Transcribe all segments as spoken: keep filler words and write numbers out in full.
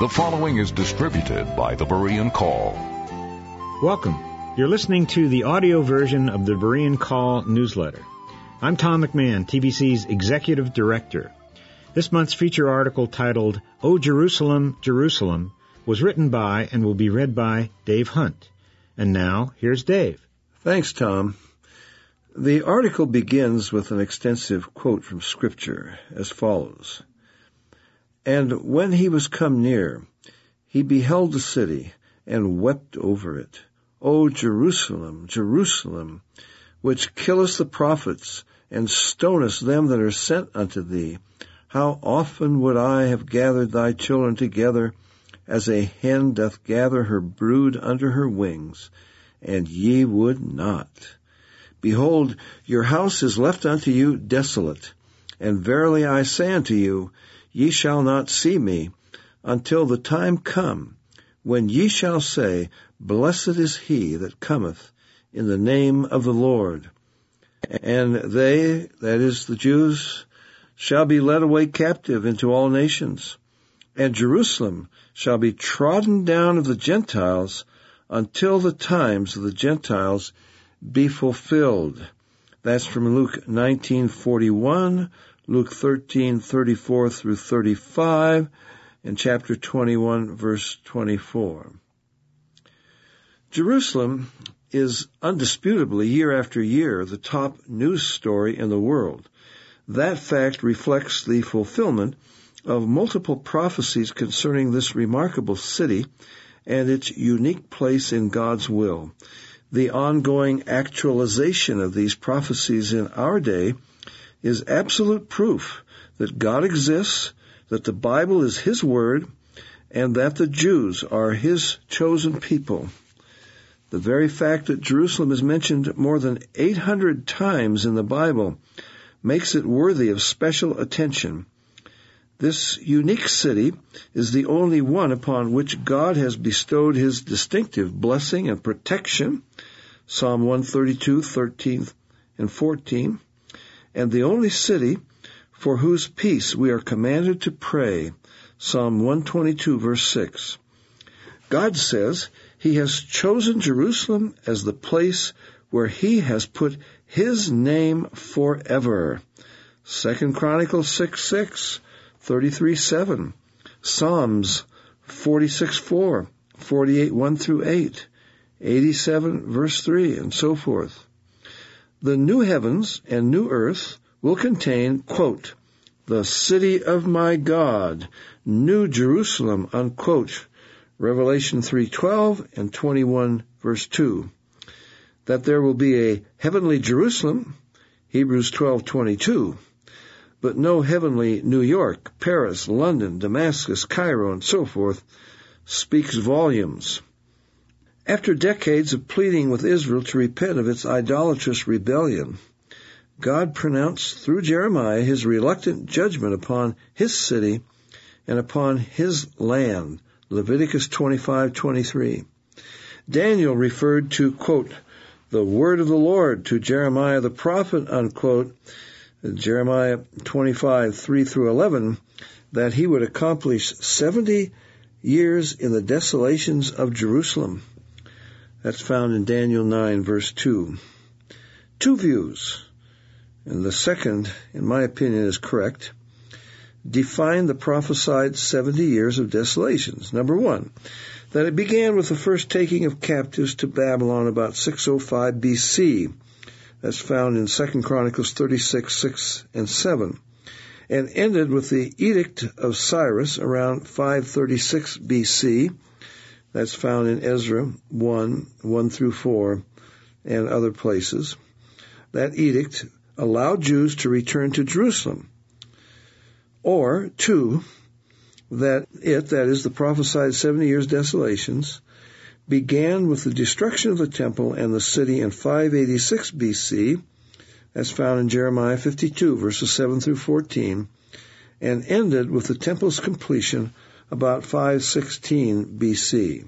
The following is distributed by the Berean Call. Welcome. You're listening to the audio version of the Berean Call newsletter. I'm Tom McMahon, T B C's Executive Director. This month's feature article titled, O Jerusalem, Jerusalem, was written by and will be read by Dave Hunt. And now, here's Dave. Thanks, Tom. The article begins with an extensive quote from Scripture as follows. And when he was come near, he beheld the city, and wept over it. O Jerusalem, Jerusalem, which killest the prophets, and stonest them that are sent unto thee, how often would I have gathered thy children together, as a hen doth gather her brood under her wings, and ye would not. Behold, your house is left unto you desolate, and verily I say unto you, ye shall not see me, until the time come, when ye shall say, Blessed is he that cometh in the name of the Lord. And they, that is the Jews, shall be led away captive into all nations. And Jerusalem shall be trodden down of the Gentiles, until the times of the Gentiles be fulfilled. That's from Luke nineteen forty-one, Luke thirteen thirty-four through thirty-five, and chapter twenty-one, verse twenty-four. Jerusalem is undisputably, year after year, the top news story in the world. That fact reflects the fulfillment of multiple prophecies concerning this remarkable city and its unique place in God's will. The ongoing actualization of these prophecies in our day is absolute proof that God exists, that the Bible is His Word, and that the Jews are His chosen people. The very fact that Jerusalem is mentioned more than eight hundred times in the Bible makes it worthy of special attention. This unique city is the only one upon which God has bestowed His distinctive blessing and protection, Psalm one thirty-two, thirteen and fourteen, and the only city for whose peace we are commanded to pray, Psalm one twenty-two, verse six. God says He has chosen Jerusalem as the place where He has put His name forever, Second Chronicles six six, thirty-three seven, Psalms forty-six four, forty-eight one through eight, eighty-seven verse three, and so forth. The new heavens and new earth will contain, quote, the city of my God, New Jerusalem, unquote, Revelation three twelve and twenty-one verse two. That there will be a heavenly Jerusalem, Hebrews twelve twenty-two, but no heavenly New York, Paris, London, Damascus, Cairo, and so forth, speaks volumes. After decades of pleading with Israel to repent of its idolatrous rebellion, God pronounced through Jeremiah His reluctant judgment upon His city and upon His land, Leviticus twenty-five twenty-three. Daniel referred to, quote, the word of the Lord to Jeremiah the prophet, unquote, Jeremiah twenty-five three through eleven, that he would accomplish seventy years in the desolations of Jerusalem. That's found in Daniel nine, verse two. Two views, and the second, in my opinion, is correct, define the prophesied seventy years of desolations. Number one, that it began with the first taking of captives to Babylon about six oh five B C. That's found in Second Chronicles thirty-six, six and seven, and ended with the Edict of Cyrus around five thirty-six B C. That's found in Ezra one, one through four, and other places. That edict allowed Jews to return to Jerusalem. Or, two, that it, that is the prophesied seventy years desolations, began with the destruction of the temple and the city in five eighty-six B C, that's found in Jeremiah fifty-two, verses seven through fourteen, and ended with the temple's completion about five sixteen B C.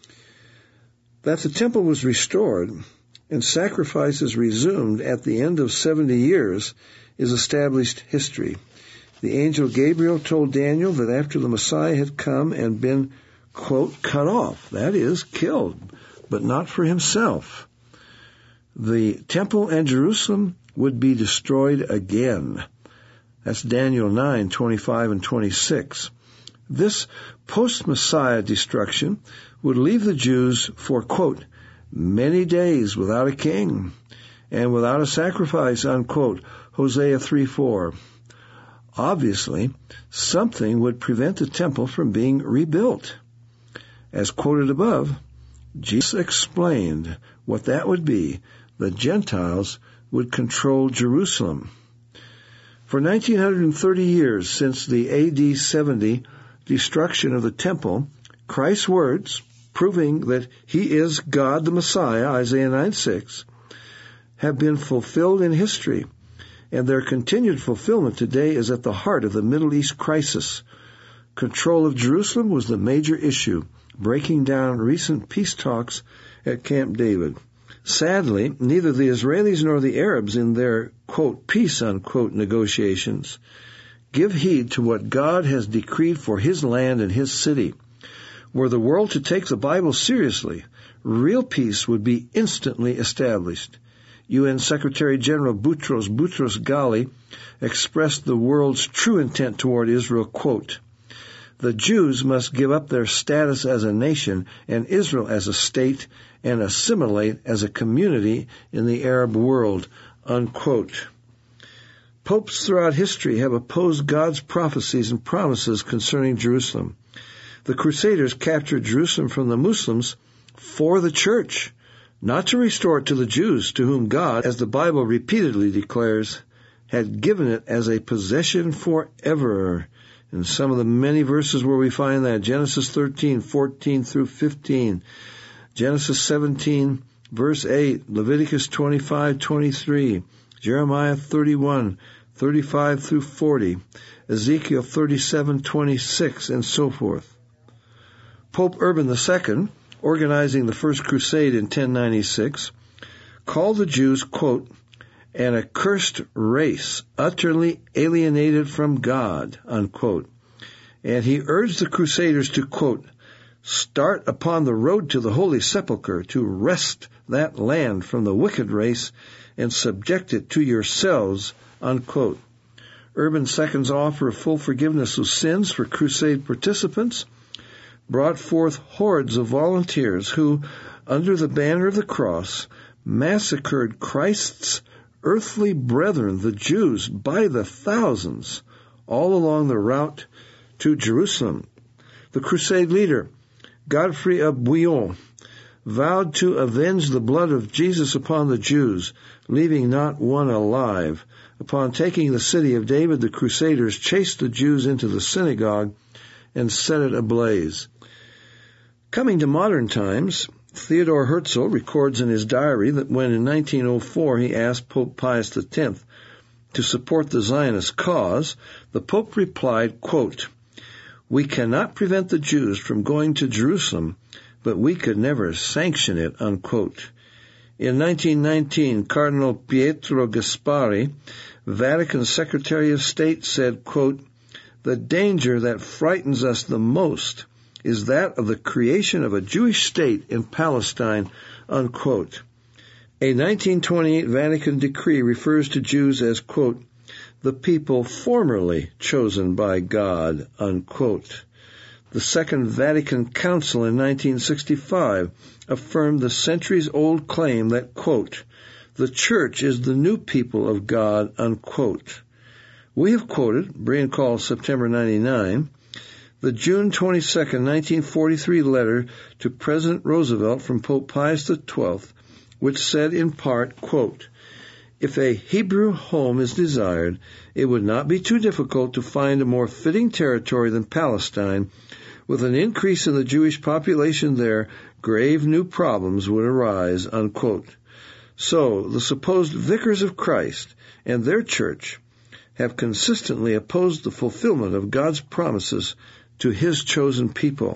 That the temple was restored and sacrifices resumed at the end of seventy years is established history. The angel Gabriel told Daniel that after the Messiah had come and been, quote, cut off, that is, killed, but not for himself, the temple and Jerusalem would be destroyed again. That's Daniel nine, twenty-five and twenty-six. This post-Messiah destruction would leave the Jews for, quote, many days without a king and without a sacrifice, unquote, Hosea three four. Obviously, something would prevent the temple from being rebuilt. As quoted above, Jesus explained what that would be. The Gentiles would control Jerusalem. For nineteen thirty years since the A D seventy destruction of the temple, Christ's words, proving that he is God the Messiah, Isaiah nine six, have been fulfilled in history, and their continued fulfillment today is at the heart of the Middle East crisis. Control of Jerusalem was the major issue, breaking down recent peace talks at Camp David. Sadly, neither the Israelis nor the Arabs in their, quote, peace, unquote, negotiations give heed to what God has decreed for his land and his city. Were the world to take the Bible seriously, real peace would be instantly established. U N Secretary General Boutros Boutros Ghali expressed the world's true intent toward Israel, quote, the Jews must give up their status as a nation and Israel as a state and assimilate as a community in the Arab world, unquote. Popes throughout history have opposed God's prophecies and promises concerning Jerusalem. The Crusaders captured Jerusalem from the Muslims for the church, not to restore it to the Jews, to whom God, as the Bible repeatedly declares, had given it as a possession forever. In some of the many verses where we find that, Genesis thirteen, fourteen through fifteen, Genesis seventeen, verse eight, Leviticus twenty-five, twenty-three, Jeremiah thirty-one, thirty-five through forty, Ezekiel thirty-seven, twenty-six, and so forth. Pope Urban the Second, organizing the First Crusade in ten ninety-six, called the Jews, quote, an accursed race, utterly alienated from God, unquote. And he urged the Crusaders to, quote, start upon the road to the Holy Sepulchre to wrest that land from the wicked race and subject it to yourselves, unquote. Urban the Second's offer of full forgiveness of sins for crusade participants brought forth hordes of volunteers who, under the banner of the cross, massacred Christ's earthly brethren, the Jews, by the thousands, all along the route to Jerusalem. The crusade leader, Godfrey of Bouillon, vowed to avenge the blood of Jesus upon the Jews, leaving not one alive. Upon taking the city of David, the Crusaders chased the Jews into the synagogue and set it ablaze. Coming to modern times, Theodor Herzl records in his diary that when in nineteen oh four he asked Pope Pius the tenth to support the Zionist cause, the Pope replied, quote, we cannot prevent the Jews from going to Jerusalem, but we could never sanction it, unquote. In nineteen nineteen, Cardinal Pietro Gasparri, Vatican Secretary of State, said, quote, the danger that frightens us the most is that of the creation of a Jewish state in Palestine, unquote. A nineteen twenty-eight Vatican decree refers to Jews as, quote, the people formerly chosen by God, unquote. The Second Vatican Council in nineteen sixty-five affirmed the centuries-old claim that, quote, the Church is the new people of God, unquote. We have quoted, Berean Call, September ninety-nine, the June twenty-second, nineteen forty-three letter to President Roosevelt from Pope Pius the twelfth, which said in part, quote, if a Hebrew home is desired, it would not be too difficult to find a more fitting territory than Palestine. With an increase in the Jewish population there, grave new problems would arise, unquote. So, the supposed vicars of Christ and their church have consistently opposed the fulfillment of God's promises to his chosen people.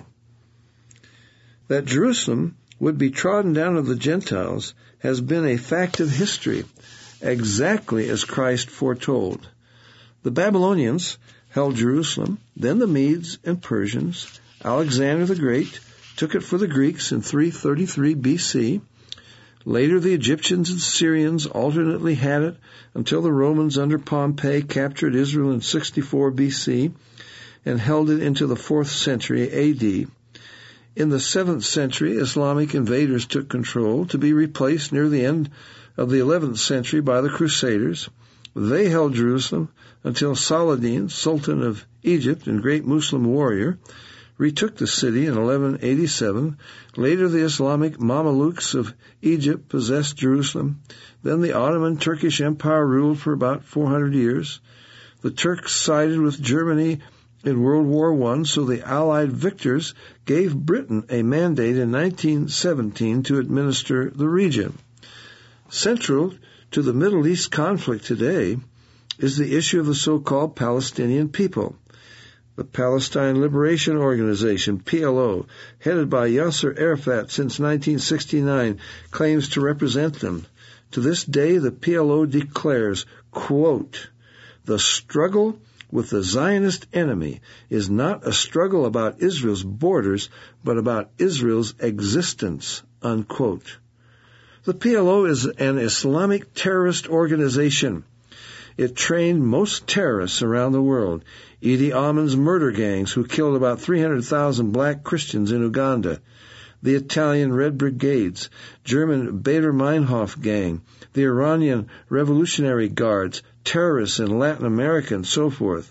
That Jerusalem would be trodden down of the Gentiles has been a fact of history, exactly as Christ foretold. The Babylonians held Jerusalem. Then the Medes and Persians, Alexander the Great, took it for the Greeks in three thirty-three B C. Later the Egyptians and Syrians alternately had it until the Romans under Pompey captured Israel in sixty-four B C and held it into the fourth century A D. In the seventh century, Islamic invaders took control, to be replaced near the end of the eleventh century by the Crusaders. They held Jerusalem until Saladin, Sultan of Egypt and great Muslim warrior, retook the city in eleven eighty-seven. Later, the Islamic Mamelukes of Egypt possessed Jerusalem. Then the Ottoman Turkish Empire ruled for about four hundred years. The Turks sided with Germany in World War One, so the Allied victors gave Britain a mandate in nineteen seventeen to administer the region. Central to the Middle East conflict today is the issue of the so-called Palestinian people. The Palestine Liberation Organization, P L O, headed by Yasser Arafat since nineteen sixty-nine, claims to represent them. To this day, the P L O declares, quote, "The struggle with the Zionist enemy is not a struggle about Israel's borders, but about Israel's existence," unquote. The P L O is an Islamic terrorist organization. It trained most terrorists around the world. Idi Amin's murder gangs, who killed about three hundred thousand black Christians in Uganda, the Italian Red Brigades, German Baader Meinhof gang, the Iranian Revolutionary Guards, terrorists in Latin America, and so forth.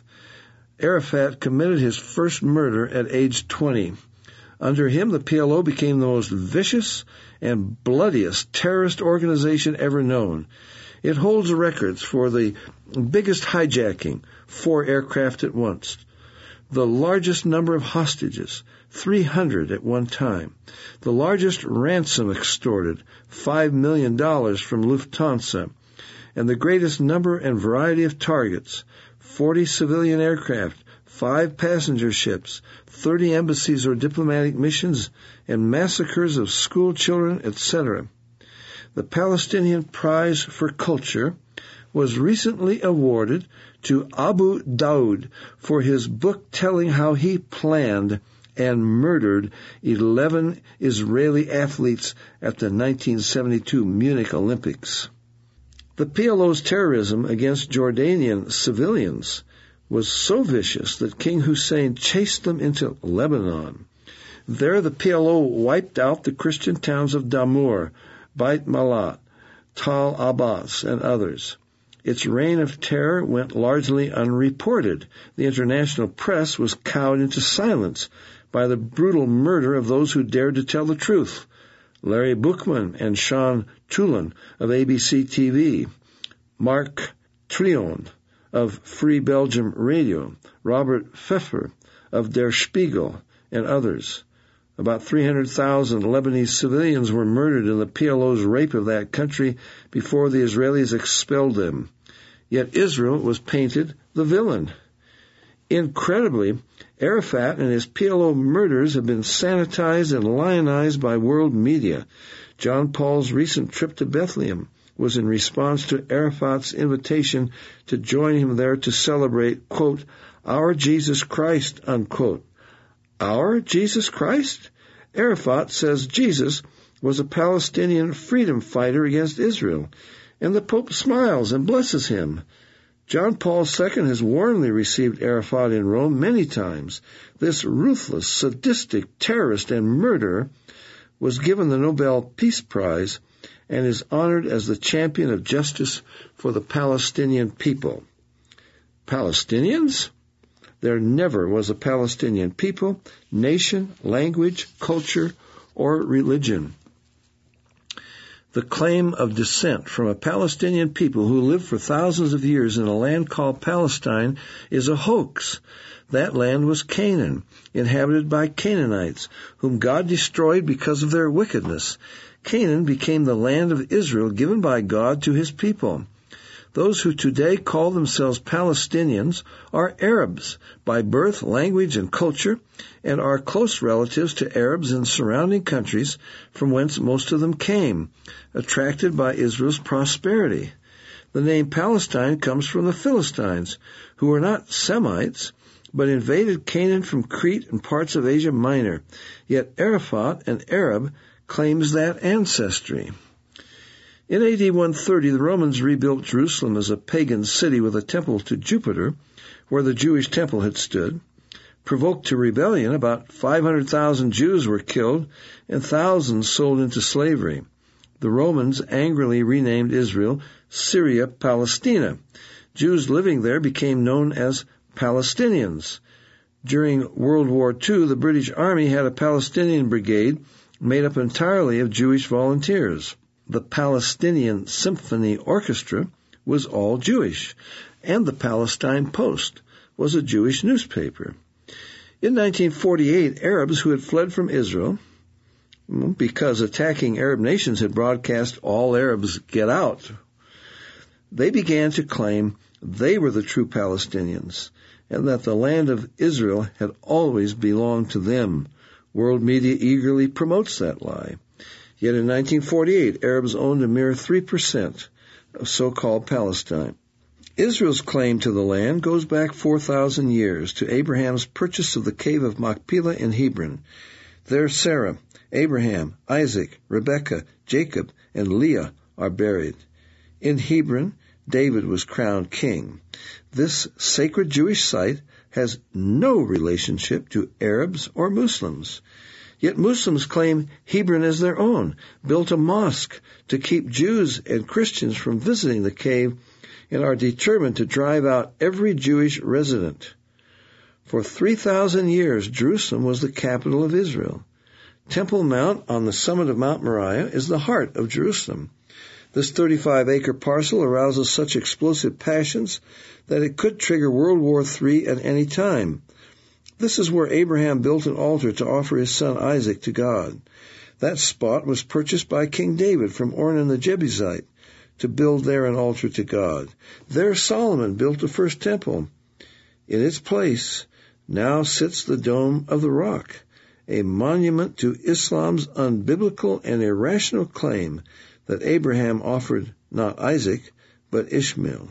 Arafat committed his first murder at age twenty. Under him, the P L O became the most vicious and bloodiest terrorist organization ever known. It holds records for the biggest hijacking, four aircraft at once, the largest number of hostages, three hundred at one time, the largest ransom extorted, five million dollars from Lufthansa, and the greatest number and variety of targets, forty civilian aircraft, five passenger ships, thirty embassies or diplomatic missions, and massacres of school children, et cetera. The Palestinian Prize for Culture was recently awarded to Abu Daoud for his book telling how he planned and murdered eleven Israeli athletes at the nineteen seventy-two Munich Olympics. The P L O's terrorism against Jordanian civilians was so vicious that King Hussein chased them into Lebanon. There the P L O wiped out the Christian towns of Damour, Beit Malat, Tal Abbas, and others. Its reign of terror went largely unreported. The international press was cowed into silence by the brutal murder of those who dared to tell the truth. Larry Buchman and Sean Tulin of A B C T V, Marc Trion of Free Belgium Radio, Robert Pfeffer of Der Spiegel, and others. About three hundred thousand Lebanese civilians were murdered in the P L O's rape of that country before the Israelis expelled them. Yet Israel was painted the villain. Incredibly, Arafat and his P L O murders have been sanitized and lionized by world media. John Paul's recent trip to Bethlehem was in response to Arafat's invitation to join him there to celebrate, quote, "our Jesus Christ," unquote. Our Jesus Christ? Arafat says Jesus was a Palestinian freedom fighter against Israel, and the Pope smiles and blesses him. John Paul the Second has warmly received Arafat in Rome many times. This ruthless, sadistic terrorist and murderer was given the Nobel Peace Prize and is honored as the champion of justice for the Palestinian people. Palestinians? There never was a Palestinian people, nation, language, culture, or religion. The claim of descent from a Palestinian people who lived for thousands of years in a land called Palestine is a hoax. That land was Canaan, inhabited by Canaanites, whom God destroyed because of their wickedness. Canaan became the land of Israel given by God to his people. Those who today call themselves Palestinians are Arabs by birth, language, and culture, and are close relatives to Arabs in surrounding countries from whence most of them came, attracted by Israel's prosperity. The name Palestine comes from the Philistines, who were not Semites, but invaded Canaan from Crete and parts of Asia Minor. Yet Arafat, an Arab, claims that ancestry. In A D one thirty, the Romans rebuilt Jerusalem as a pagan city with a temple to Jupiter, where the Jewish temple had stood. Provoked to rebellion, about five hundred thousand Jews were killed and thousands sold into slavery. The Romans angrily renamed Israel Syria Palestina. Jews living there became known as Palestinians. During World War Two, the British Army had a Palestinian brigade made up entirely of Jewish volunteers. The Palestinian Symphony Orchestra was all Jewish, and the Palestine Post was a Jewish newspaper. In nineteen forty-eight, Arabs who had fled from Israel, because attacking Arab nations had broadcast "All Arabs get out," they began to claim they were the true Palestinians, and that the land of Israel had always belonged to them. World media eagerly promotes that lie. Yet in nineteen forty-eight, Arabs owned a mere three percent of so-called Palestine. Israel's claim to the land goes back four thousand years to Abraham's purchase of the cave of Machpelah in Hebron. There Sarah, Abraham, Isaac, Rebekah, Jacob, and Leah are buried. In Hebron, David was crowned king. This sacred Jewish site has no relationship to Arabs or Muslims. Yet Muslims claim Hebron as their own, built a mosque to keep Jews and Christians from visiting the cave, and are determined to drive out every Jewish resident. For three thousand years, Jerusalem was the capital of Israel. Temple Mount on the summit of Mount Moriah is the heart of Jerusalem. This thirty-five acre parcel arouses such explosive passions that it could trigger World War Three at any time. This is where Abraham built an altar to offer his son Isaac to God. That spot was purchased by King David from Ornan the Jebusite to build there an altar to God. There Solomon built the first temple. In its place now sits the Dome of the Rock, a monument to Islam's unbiblical and irrational claim that Abraham offered not Isaac, but Ishmael.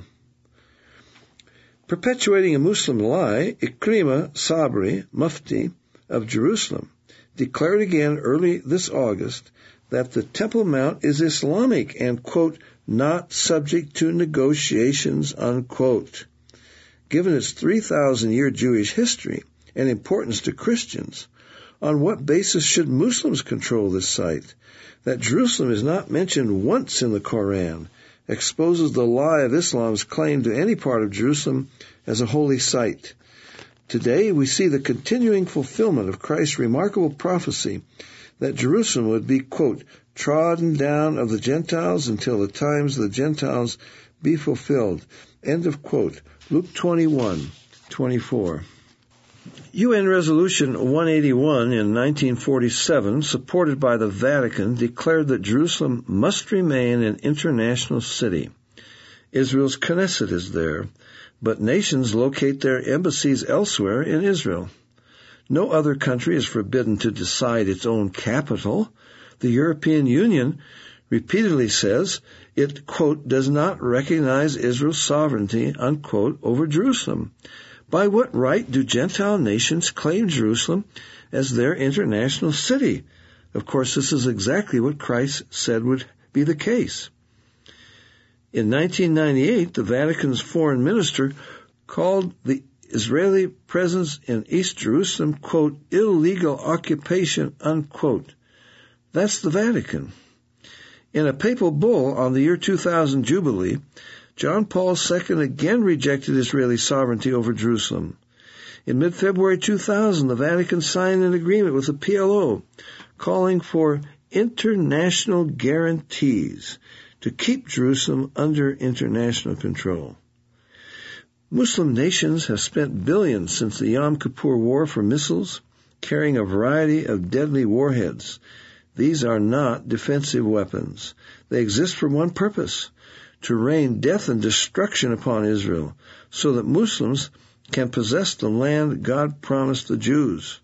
Perpetuating a Muslim lie, Ikrimah Sabri, Mufti of Jerusalem, declared again early this August that the Temple Mount is Islamic and, quote, not subject to negotiations, unquote. Given its three thousand year Jewish history and importance to Christians, on what basis should Muslims control this site? That Jerusalem is not mentioned once in the Koran exposes the lie of Islam's claim to any part of Jerusalem as a holy site. Today we see the continuing fulfillment of Christ's remarkable prophecy that Jerusalem would be, quote, trodden down of the Gentiles until the times of the Gentiles be fulfilled. End of quote. Luke twenty-one twenty-four. U N Resolution one eighty-one in nineteen forty-seven, supported by the Vatican, declared that Jerusalem must remain an international city. Israel's Knesset is there, but nations locate their embassies elsewhere in Israel. No other country is forbidden to decide its own capital. The European Union repeatedly says it, quote, does not recognize Israel's sovereignty, unquote, over Jerusalem. By what right do Gentile nations claim Jerusalem as their international city? Of course, this is exactly what Christ said would be the case. In nineteen ninety-eight, the Vatican's foreign minister called the Israeli presence in East Jerusalem, quote, illegal occupation, unquote. That's the Vatican. In a papal bull on the year two thousand Jubilee, John Paul the Second again rejected Israeli sovereignty over Jerusalem. In mid-February two thousand, the Vatican signed an agreement with the P L O calling for international guarantees to keep Jerusalem under international control. Muslim nations have spent billions since the Yom Kippur War for missiles carrying a variety of deadly warheads. These are not defensive weapons. They exist for one purpose: to rain death and destruction upon Israel, so that Muslims can possess the land God promised the Jews.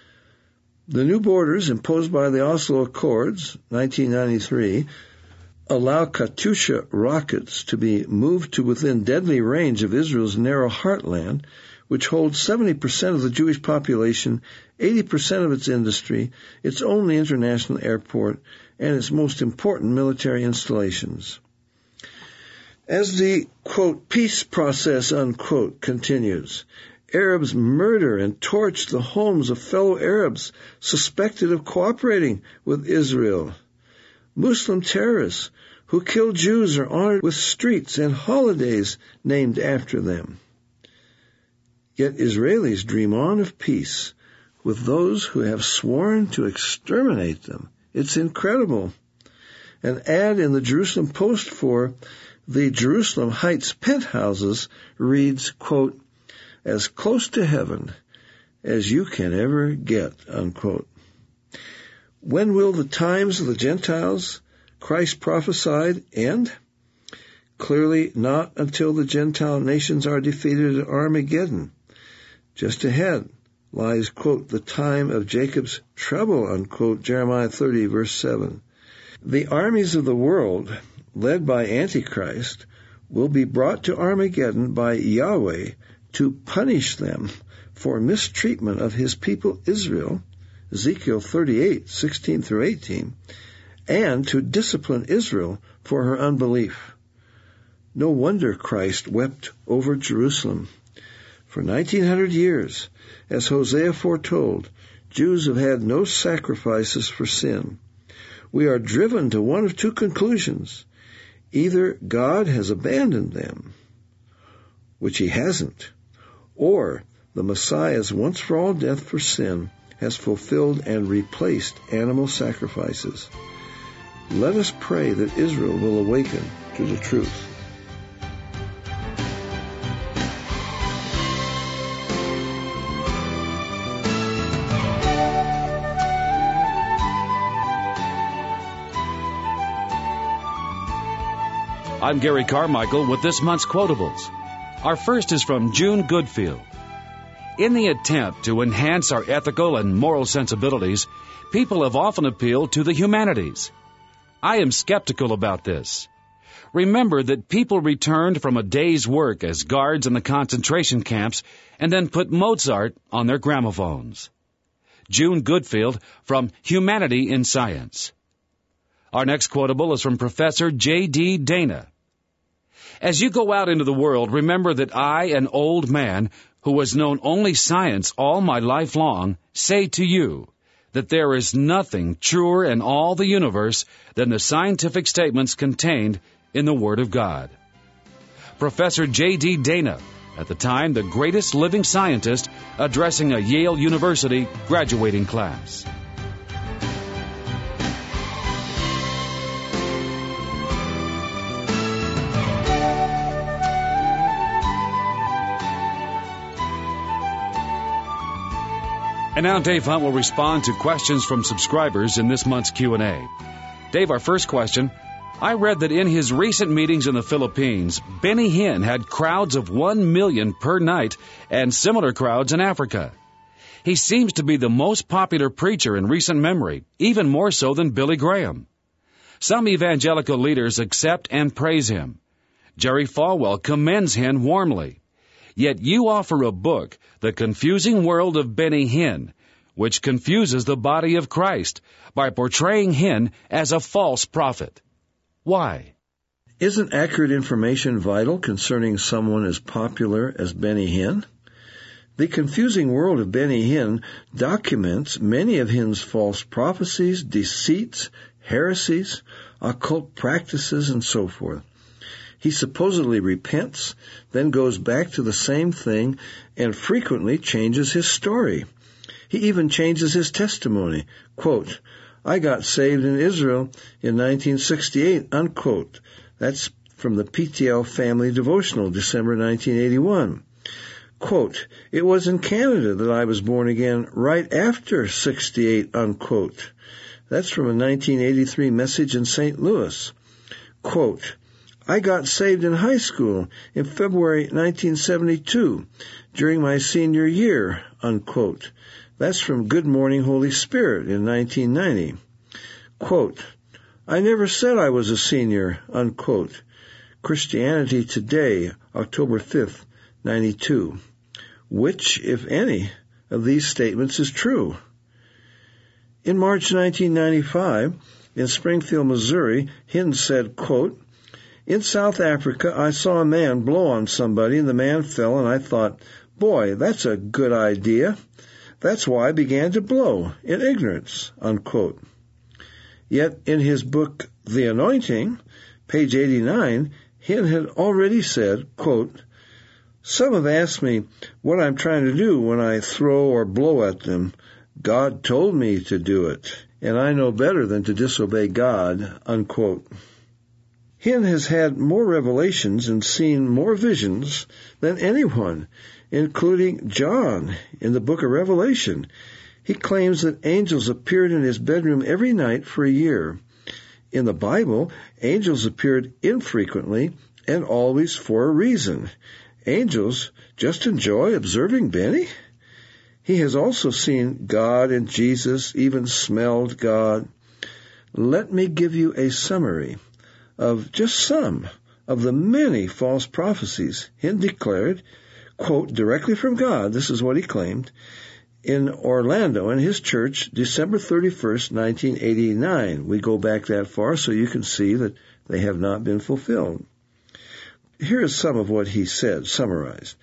The new borders imposed by the Oslo Accords, nineteen ninety-three, allow Katyusha rockets to be moved to within deadly range of Israel's narrow heartland, which holds seventy percent of the Jewish population, eighty percent of its industry, its only international airport, and its most important military installations. As the, quote, peace process, unquote, continues, Arabs murder and torch the homes of fellow Arabs suspected of cooperating with Israel. Muslim terrorists who kill Jews are honored with streets and holidays named after them. Yet Israelis dream on of peace with those who have sworn to exterminate them. It's incredible. An ad in the Jerusalem Post for the Jerusalem Heights penthouses reads, quote, as close to heaven as you can ever get, unquote. When will the times of the Gentiles, Christ prophesied, end? Clearly not until the Gentile nations are defeated at Armageddon. Just ahead lies, quote, the time of Jacob's trouble, unquote, Jeremiah thirty, verse seven. The armies of the world, led by Antichrist, will be brought to Armageddon by Yahweh to punish them for mistreatment of his people Israel, Ezekiel thirty-eight, sixteen through eighteen, and to discipline Israel for her unbelief. No wonder Christ wept over Jerusalem. For nineteen hundred years, as Hosea foretold, Jews have had no sacrifices for sin. We are driven to one of two conclusions. Either God has abandoned them, which he hasn't, or the Messiah's once-for-all death for sin has fulfilled and replaced animal sacrifices. Let us pray that Israel will awaken to the truth. I'm Gary Carmichael with this month's Quotables. Our first is from June Goodfield. In the attempt to enhance our ethical and moral sensibilities, people have often appealed to the humanities. I am skeptical about this. Remember that people returned from a day's work as guards in the concentration camps and then put Mozart on their gramophones. June Goodfield from Humanity in Science. Our next quotable is from Professor J D Dana. As you go out into the world, remember that I, an old man who has known only science all my life long, say to you that there is nothing truer in all the universe than the scientific statements contained in the Word of God. Professor J D Dana, at the time the greatest living scientist, addressing a Yale University graduating class. And now Dave Hunt will respond to questions from subscribers in this month's Q and A. Dave, our first question. I read that in his recent meetings in the Philippines, Benny Hinn had crowds of one million per night and similar crowds in Africa. He seems to be the most popular preacher in recent memory, even more so than Billy Graham. Some evangelical leaders accept and praise him. Jerry Falwell commends Hinn warmly. Yet you offer a book, The Confusing World of Benny Hinn, which confuses the body of Christ by portraying Hinn as a false prophet. Why? Isn't accurate information vital concerning someone as popular as Benny Hinn? The Confusing World of Benny Hinn documents many of Hinn's false prophecies, deceits, heresies, occult practices, and so forth. He supposedly repents, then goes back to the same thing, and frequently changes his story. He even changes his testimony. Quote, I got saved in Israel in nineteen sixty-eight, unquote. That's from the P T L Family Devotional, December nineteen eighty-one. Quote, it was in Canada that I was born again right after sixty-eight, unquote. That's from a nineteen eighty-three message in Saint Louis. Quote, I got saved in high school in February nineteen seventy-two during my senior year, unquote. That's from Good Morning Holy Spirit in nineteen ninety. Quote, I never said I was a senior, unquote. Christianity Today, October fifth, ninety-two. Which, if any, of these statements is true? In March nineteen ninety-five, in Springfield, Missouri, Hinn said, quote, in South Africa, I saw a man blow on somebody, and the man fell, and I thought, boy, that's a good idea. That's why I began to blow, in ignorance, unquote. Yet in his book, The Anointing, page eighty-nine, Hinn had already said, quote, some have asked me what I'm trying to do when I throw or blow at them. God told me to do it, and I know better than to disobey God, unquote. Hinn has had more revelations and seen more visions than anyone, including John in the book of Revelation. He claims that angels appeared in his bedroom every night for a year. In the Bible, angels appeared infrequently and always for a reason. Angels just enjoy observing Benny? He has also seen God and Jesus, even smelled God. Let me give you a summary of just some of the many false prophecies Hinn declared, quote, directly from God, this is what he claimed, in Orlando in his church, December thirty-first, nineteen eighty-nine. We go back that far so you can see that they have not been fulfilled. Here is some of what he said, summarized.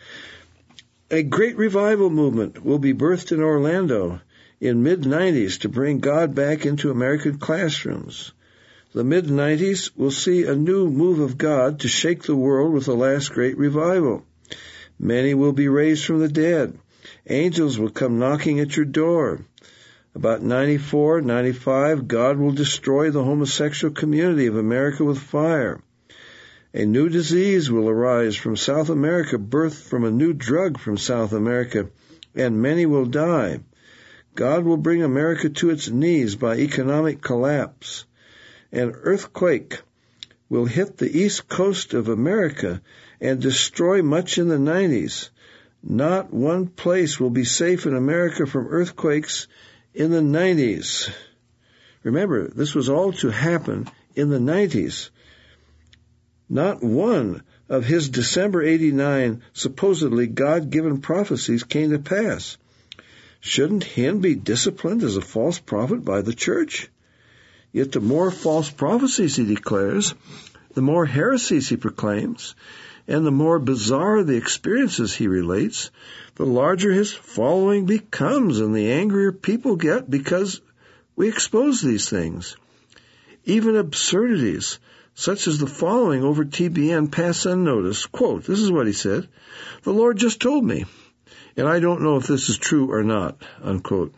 A great revival movement will be birthed in Orlando in mid nineties to bring God back into American classrooms. The mid nineties will see a new move of God to shake the world with the last great revival. Many will be raised from the dead. Angels will come knocking at your door. About ninety-four, ninety-five, God will destroy the homosexual community of America with fire. A new disease will arise from South America, birthed from a new drug from South America, and many will die. God will bring America to its knees by economic collapse. An earthquake will hit the east coast of America and destroy much in the nineties. Not one place will be safe in America from earthquakes in the nineties. Remember, this was all to happen in the nineties. Not one of his December eighty-nine supposedly God-given prophecies came to pass. Shouldn't Hinn be disciplined as a false prophet by the church? Yet the more false prophecies he declares, the more heresies he proclaims, and the more bizarre the experiences he relates, the larger his following becomes and the angrier people get because we expose these things. Even absurdities, such as the following over T B N, pass unnoticed. Quote, this is what he said, the Lord just told me, and I don't know if this is true or not, unquote.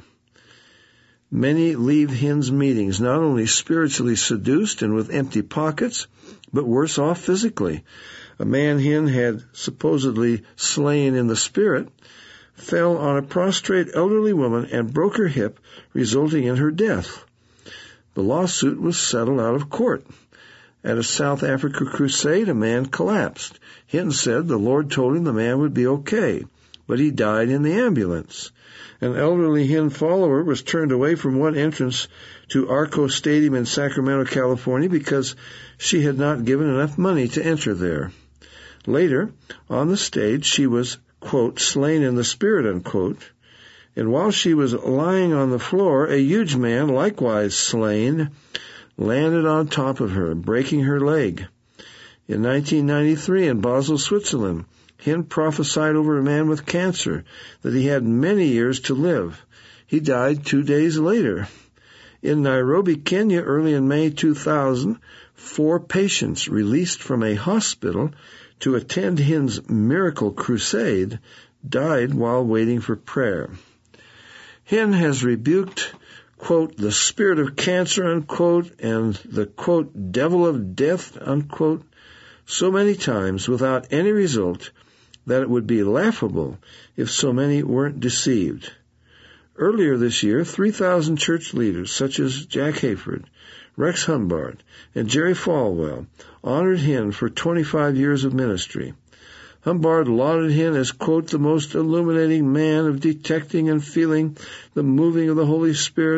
Many leave Hinn's meetings not only spiritually seduced and with empty pockets, but worse off physically. A man Hinn had supposedly slain in the spirit fell on a prostrate elderly woman and broke her hip, resulting in her death. The lawsuit was settled out of court. At a South Africa crusade, a man collapsed. Hinn said the Lord told him the man would be okay, but he died in the ambulance. An elderly Hinn follower was turned away from one entrance to Arco Stadium in Sacramento, California, because she had not given enough money to enter there. Later, on the stage, she was, quote, slain in the spirit, unquote, and while she was lying on the floor, a huge man, likewise slain, landed on top of her, breaking her leg. In nineteen ninety-three, in Basel, Switzerland, Hinn prophesied over a man with cancer that he had many years to live. He died two days later. In Nairobi, Kenya, early in May two thousand, four patients released from a hospital to attend Hinn's miracle crusade died while waiting for prayer. Hinn has rebuked, quote, the spirit of cancer, unquote, and the, quote, devil of death, unquote, so many times without any result that it would be laughable if so many weren't deceived. Earlier this year, three thousand church leaders such as Jack Hayford, Rex Humbard, and Jerry Falwell honored Hinn for twenty-five years of ministry. Humbard lauded Hinn as, quote, the most illuminating man of detecting and feeling the moving of the Holy Spirit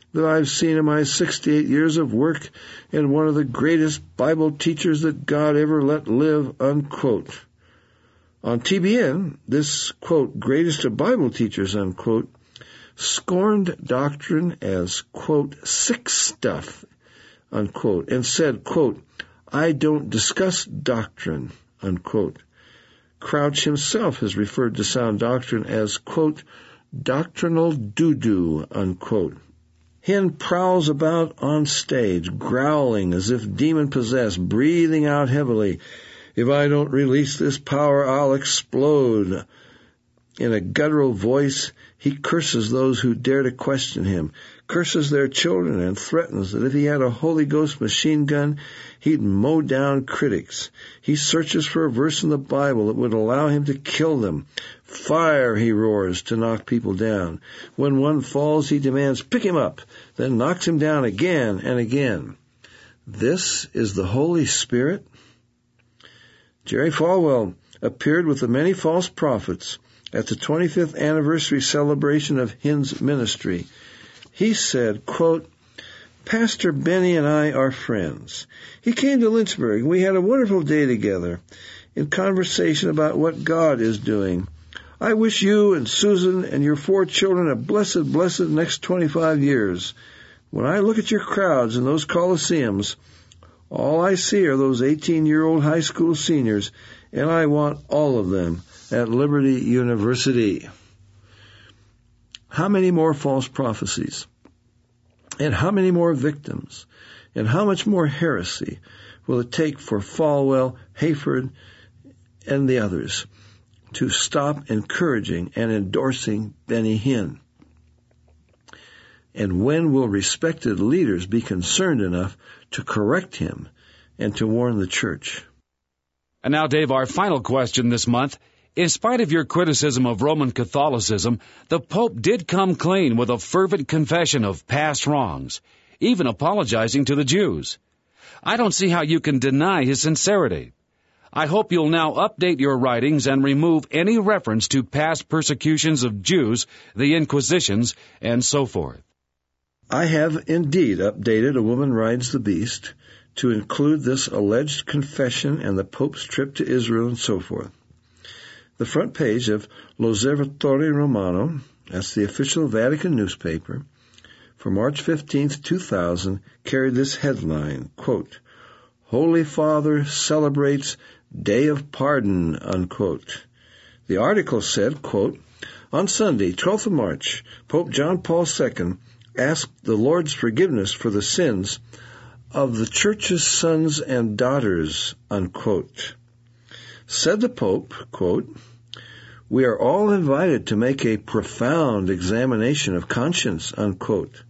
that I've seen in my sixty-eight years of work, and one of the greatest Bible teachers that God ever let live, unquote. On T B N, this, quote, greatest of Bible teachers, unquote, scorned doctrine as, quote, sick stuff, unquote, and said, quote, I don't discuss doctrine, unquote. Crouch himself has referred to sound doctrine as, quote, doctrinal doo-doo, unquote. Hinn prowls about on stage, growling as if demon-possessed, breathing out heavily. If I don't release this power, I'll explode. In a guttural voice, he curses those who dare to question him, curses their children, and threatens that if he had a Holy Ghost machine gun, he'd mow down critics. He searches for a verse in the Bible that would allow him to kill them. Fire, he roars, to knock people down. When one falls, he demands, pick him up, then knocks him down again and again. This is the Holy Spirit? Jerry Falwell appeared with the many false prophets at the twenty-fifth anniversary celebration of Hinn's ministry. He said, quote, Pastor Benny and I are friends. He came to Lynchburg, and we had a wonderful day together in conversation about what God is doing. I wish you and Susan and your four children a blessed, blessed next twenty-five years. When I look at your crowds in those coliseums, all I see are those eighteen-year-old high school seniors, and I want all of them at Liberty University. How many more false prophecies? And how many more victims? And how much more heresy will it take for Falwell, Hayford, and the others to stop encouraging and endorsing Benny Hinn? And when will respected leaders be concerned enough to correct him and to warn the church? And now, Dave, our final question this month. In spite of your criticism of Roman Catholicism, the Pope did come clean with a fervent confession of past wrongs, even apologizing to the Jews. I don't see how you can deny his sincerity. I hope you'll now update your writings and remove any reference to past persecutions of Jews, the Inquisitions, and so forth. I have indeed updated A Woman Rides the Beast to include this alleged confession and the Pope's trip to Israel and so forth. The front page of L'Osservatore Romano, that's the official Vatican newspaper, for March fifteenth, two thousand, carried this headline, quote, Holy Father celebrates Day of Pardon, unquote. The article said, quote, on Sunday, twelfth of March, Pope John Paul the Second asked the Lord's forgiveness for the sins of the Church's sons and daughters, unquote. Said the Pope, quote, we are all invited to make a profound examination of conscience, unquote.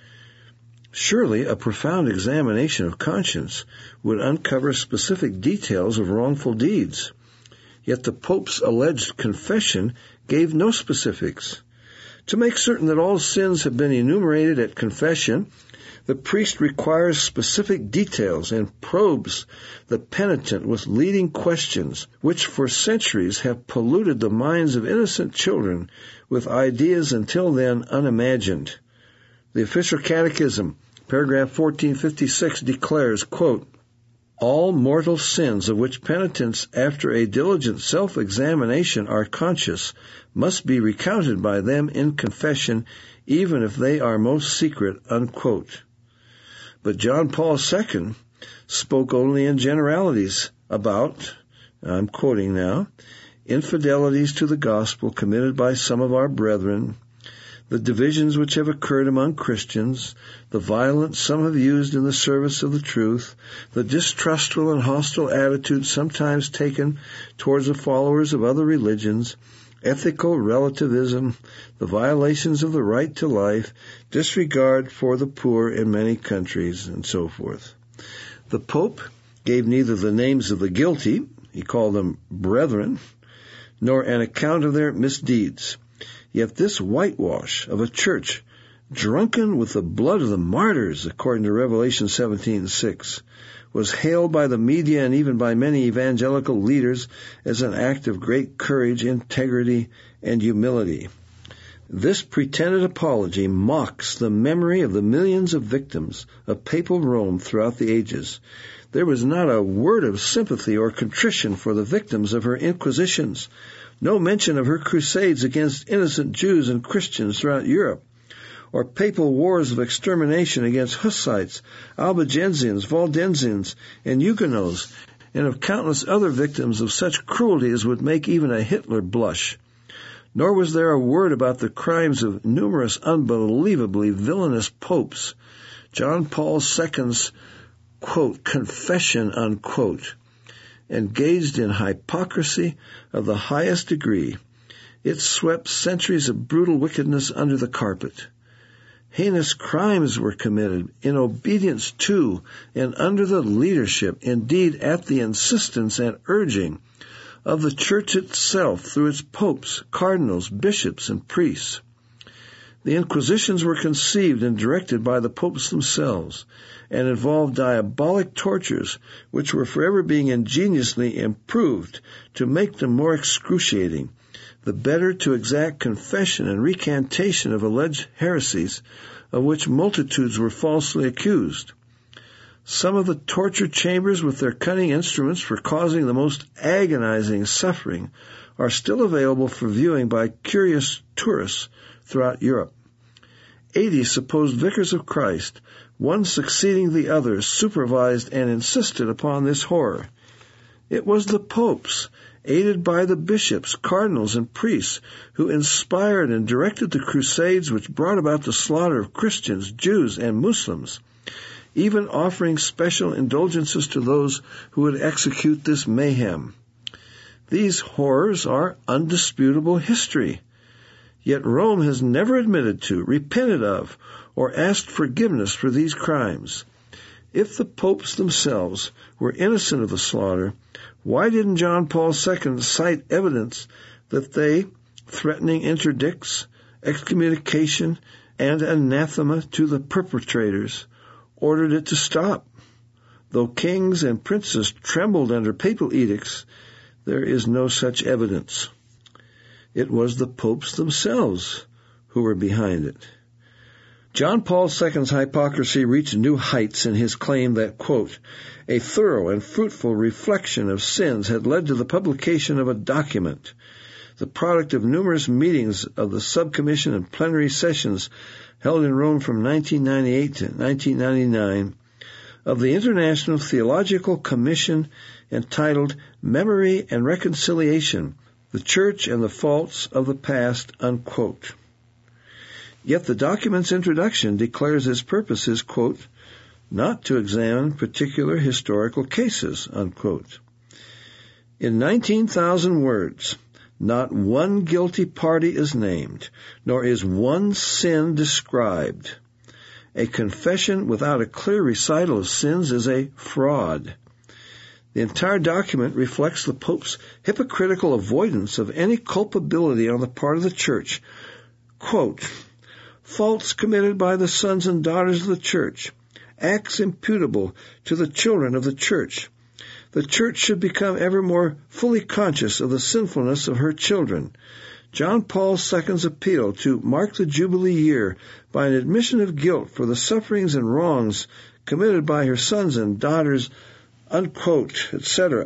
Surely a profound examination of conscience would uncover specific details of wrongful deeds. Yet the Pope's alleged confession gave no specifics. To make certain that all sins have been enumerated at confession, the priest requires specific details and probes the penitent with leading questions, which for centuries have polluted the minds of innocent children with ideas until then unimagined. The official catechism, paragraph fourteen fifty-six, declares, quote, all mortal sins of which penitents, after a diligent self-examination, are conscious, must be recounted by them in confession, even if they are most secret, unquote. But John Paul the Second spoke only in generalities about, I'm quoting now, infidelities to the gospel committed by some of our brethren, the divisions which have occurred among Christians, the violence some have used in the service of the truth, the distrustful and hostile attitude sometimes taken towards the followers of other religions, ethical relativism, the violations of the right to life, disregard for the poor in many countries, and so forth. The Pope gave neither the names of the guilty, he called them brethren, nor an account of their misdeeds. Yet this whitewash of a church drunken with the blood of the martyrs, according to Revelation seventeen six, was hailed by the media and even by many evangelical leaders as an act of great courage, integrity, and humility. This pretended apology mocks the memory of the millions of victims of papal Rome throughout the ages. There was not a word of sympathy or contrition for the victims of her inquisitions, no mention of her crusades against innocent Jews and Christians throughout Europe, or papal wars of extermination against Hussites, Albigensians, Waldensians, and Huguenots, and of countless other victims of such cruelty as would make even a Hitler blush. Nor was there a word about the crimes of numerous unbelievably villainous popes. John Paul the Second's, quote, confession, unquote, engaged in hypocrisy of the highest degree. It swept centuries of brutal wickedness under the carpet. Heinous crimes were committed in obedience to and under the leadership, indeed at the insistence and urging, of the Church itself through its popes, cardinals, bishops, and priests. The Inquisitions were conceived and directed by the popes themselves, and involved diabolic tortures which were forever being ingeniously improved to make them more excruciating, the better to exact confession and recantation of alleged heresies of which multitudes were falsely accused. Some of the torture chambers with their cunning instruments for causing the most agonizing suffering are still available for viewing by curious tourists throughout Europe. Eighty supposed vicars of Christ, one succeeding the other, supervised and insisted upon this horror. It was the popes, aided by the bishops, cardinals, and priests, who inspired and directed the crusades which brought about the slaughter of Christians, Jews, and Muslims, even offering special indulgences to those who would execute this mayhem. These horrors are undisputable history. Yet Rome has never admitted to, repented of, or asked forgiveness for these crimes. If the popes themselves were innocent of the slaughter, why didn't John Paul the Second cite evidence that they, threatening interdicts, excommunication, and anathema to the perpetrators, ordered it to stop? Though kings and princes trembled under papal edicts, there is no such evidence. It was the popes themselves who were behind it. John Paul the Second's hypocrisy reached new heights in his claim that, quote, a thorough and fruitful reflection of sins had led to the publication of a document, the product of numerous meetings of the subcommission and plenary sessions held in Rome from nineteen ninety-eight to nineteen ninety-nine, of the International Theological Commission entitled Memory and Reconciliation, the Church and the Faults of the Past, unquote. Yet the document's introduction declares its purpose is, quote, not to examine particular historical cases, unquote. In nineteen thousand words, not one guilty party is named, nor is one sin described. A confession without a clear recital of sins is a fraud. The entire document reflects the Pope's hypocritical avoidance of any culpability on the part of the Church. Quote, faults committed by the sons and daughters of the Church, acts imputable to the children of the Church. The Church should become ever more fully conscious of the sinfulness of her children. John Paul the Second's appeal to mark the Jubilee year by an admission of guilt for the sufferings and wrongs committed by her sons and daughters, unquote, et cetera.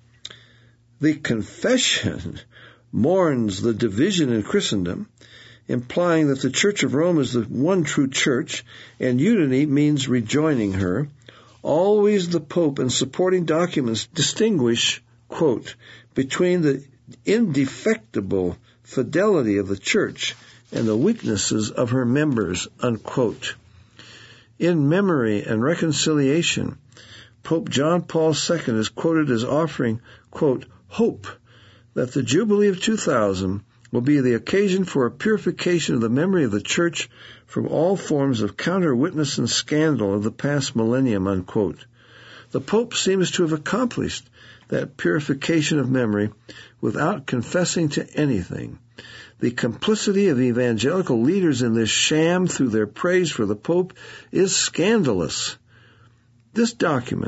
The confession mourns the division in Christendom, implying that the Church of Rome is the one true Church, and unity means rejoining her. Always the Pope and supporting documents distinguish, quote, between the indefectible fidelity of the Church and the weaknesses of her members, unquote. In Memory and Reconciliation, Pope John Paul the Second is quoted as offering, quote, hope that the Jubilee of two thousand will be the occasion for a purification of the memory of the Church from all forms of counter-witness and scandal of the past millennium, unquote. The Pope seems to have accomplished that purification of memory without confessing to anything. The complicity of evangelical leaders in this sham through their praise for the Pope is scandalous. This document,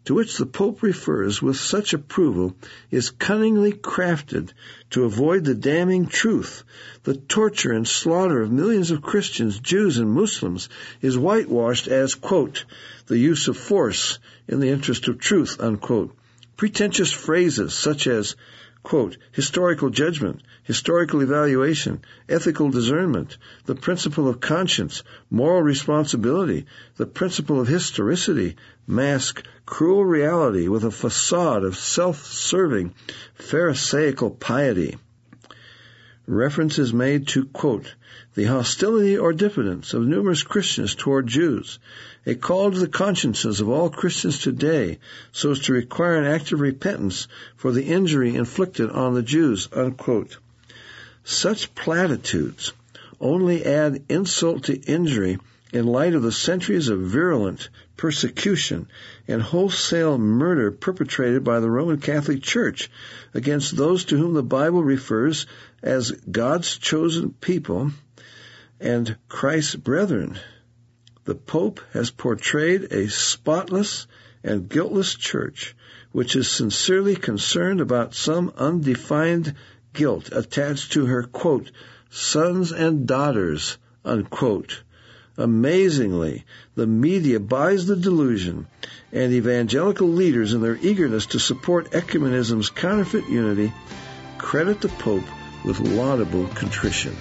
to which the Pope refers with such approval is cunningly crafted to avoid the damning truth. The torture and slaughter of millions of Christians, Jews, and Muslims is whitewashed as, quote, the use of force in the interest of truth, unquote. Pretentious phrases such as, quote, historical judgment, historical evaluation, ethical discernment, the principle of conscience, moral responsibility, the principle of historicity, mask cruel reality with a facade of self-serving, pharisaical piety. Reference is made to, quote, the hostility or diffidence of numerous Christians toward Jews, a call to the consciences of all Christians today so as to require an act of repentance for the injury inflicted on the Jews, unquote. Such platitudes only add insult to injury in light of the centuries of virulent persecution and wholesale murder perpetrated by the Roman Catholic Church against those to whom the Bible refers as God's chosen people and Christ's brethren. The Pope has portrayed a spotless and guiltless church which is sincerely concerned about some undefined guilt attached to her, quote, sons and daughters, unquote. Amazingly, the media buys the delusion, and evangelical leaders in their eagerness to support ecumenism's counterfeit unity credit the Pope with laudable contrition.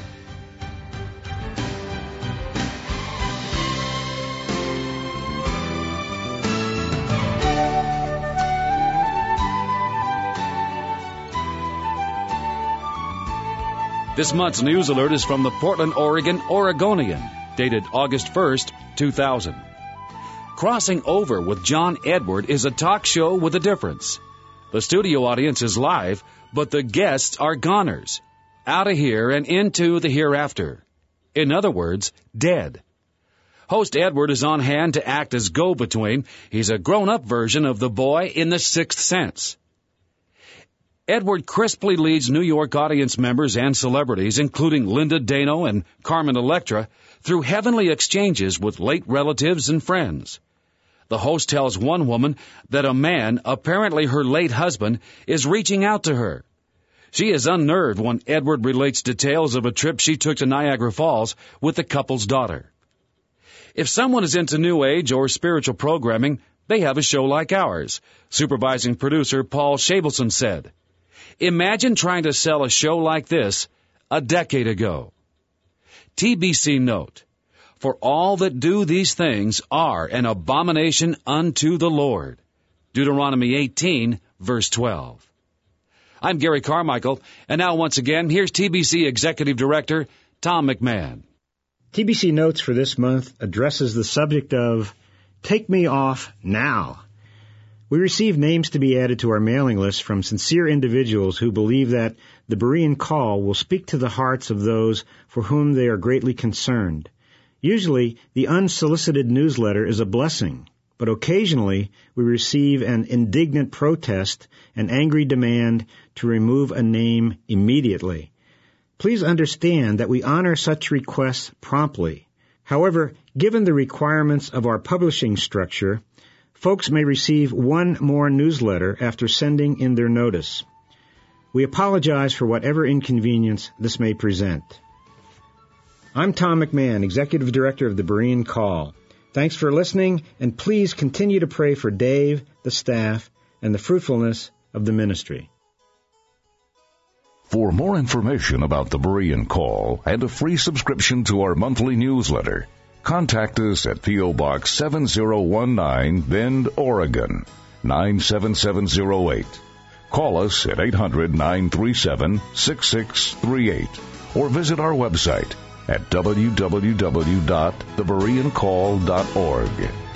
This month's news alert is from the Portland, Oregon Oregonian, dated August first, two thousand. Crossing Over with John Edward is a talk show with a difference. The studio audience is live, but the guests are goners, out of here and into the hereafter. In other words, dead. Host Edward is on hand to act as go-between. He's a grown-up version of the boy in The Sixth Sense. Edward crisply leads New York audience members and celebrities, including Linda Dano and Carmen Electra, through heavenly exchanges with late relatives and friends. The host tells one woman that a man, apparently her late husband, is reaching out to her. She is unnerved when Edward relates details of a trip she took to Niagara Falls with the couple's daughter. If someone is into New Age or spiritual programming, they have a show like ours, supervising producer Paul Shabelson said. Imagine trying to sell a show like this a decade ago. T B C note, for all that do these things are an abomination unto the Lord. Deuteronomy eighteen, verse twelve. I'm Gary Carmichael, and now once again, here's T B C Executive Director Tom McMahon. T B C Notes for this month addresses the subject of Take Me Off Now. We receive names to be added to our mailing list from sincere individuals who believe that the Berean Call will speak to the hearts of those for whom they are greatly concerned. Usually, the unsolicited newsletter is a blessing, but occasionally we receive an indignant protest, an angry demand to remove a name immediately. Please understand that we honor such requests promptly. However, given the requirements of our publishing structure, folks may receive one more newsletter after sending in their notice. We apologize for whatever inconvenience this may present. I'm Tom McMahon, Executive Director of the Berean Call. Thanks for listening, and please continue to pray for Dave, the staff, and the fruitfulness of the ministry. For more information about the Berean Call and a free subscription to our monthly newsletter, contact us at P O. Box seven zero one nine, Bend, Oregon, nine seven seven zero eight. Call us at eight hundred, nine three seven, six six three eight or visit our website at w w w dot the berean call dot org.